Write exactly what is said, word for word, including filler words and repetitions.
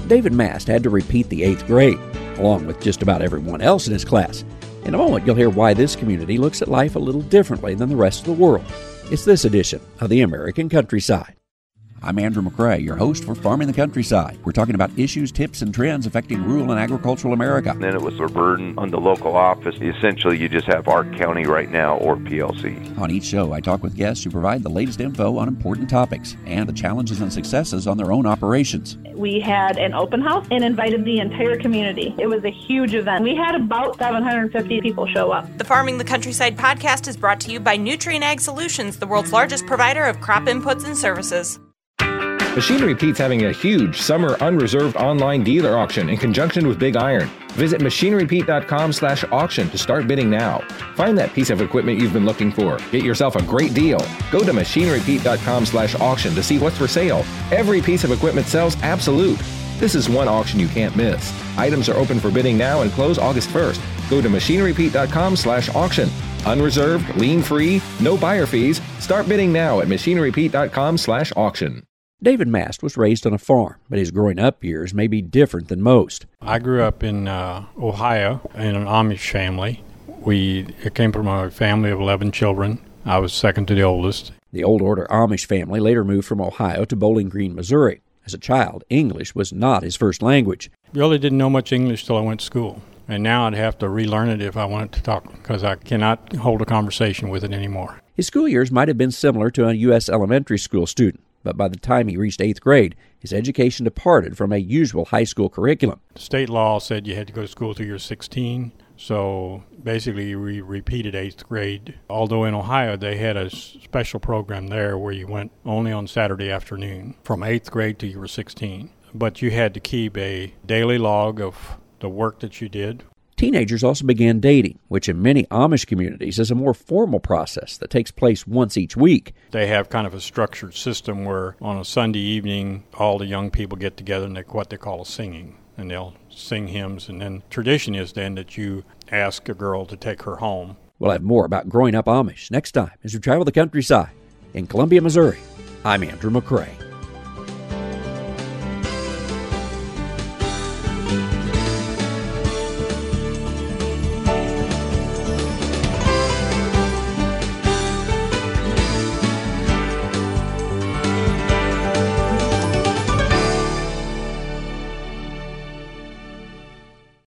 David Mast had to repeat the eighth grade, along with just about everyone else in his class. In a moment, you'll hear why this community looks at life a little differently than the rest of the world. It's this edition of the American Countryside. I'm Andrew McCrae, your host for Farming the Countryside. We're talking about issues, tips, and trends affecting rural and agricultural America. And then it was a burden on the local office. Essentially, you just have Ark County right now or P L C. On each show, I talk with guests who provide the latest info on important topics and the challenges and successes on their own operations. We had an open house and invited the entire community. It was a huge event. We had about seven hundred fifty people show up. The Farming the Countryside podcast is brought to you by Nutrien Ag Solutions, the world's largest provider of crop inputs and services. Machinery Pete's having a huge summer unreserved online dealer auction in conjunction with Big Iron. Visit machinerypete.com slash auction to start bidding now. Find that piece of equipment you've been looking for. Get yourself a great deal. Go to machinerypete.com slash auction to see what's for sale. Every piece of equipment sells absolute. This is one auction you can't miss. Items are open for bidding now and close August first. Go to machinerypete.com slash auction. Unreserved, lien-free, no buyer fees. Start bidding now at machinerypete.com slash auction. David Mast was raised on a farm, but his growing up years may be different than most. I grew up in uh, Ohio in an Amish family. We came from a family of eleven children. I was second to the oldest. The Old Order Amish family later moved from Ohio to Bowling Green, Missouri. As a child, English was not his first language. Really didn't know much English till I went to school. And now I'd have to relearn it if I wanted to talk, because I cannot hold a conversation with it anymore. His school years might have been similar to a U S elementary school student, but by the time he reached eighth grade, his education departed from a usual high school curriculum. State law said you had to go to school till you were sixteen, so basically we repeated eighth grade. Although in Ohio they had a special program there where you went only on Saturday afternoon from eighth grade till you were sixteen. But you had to keep a daily log of the work that you did. Teenagers also began dating, which in many Amish communities is a more formal process that takes place once each week. They have kind of a structured system where on a Sunday evening, all the young people get together and they what they call a singing. And they'll sing hymns. And then tradition is then that you ask a girl to take her home. We'll have more about growing up Amish next time as we travel the countryside. In Columbia, Missouri, I'm Andrew McCrae.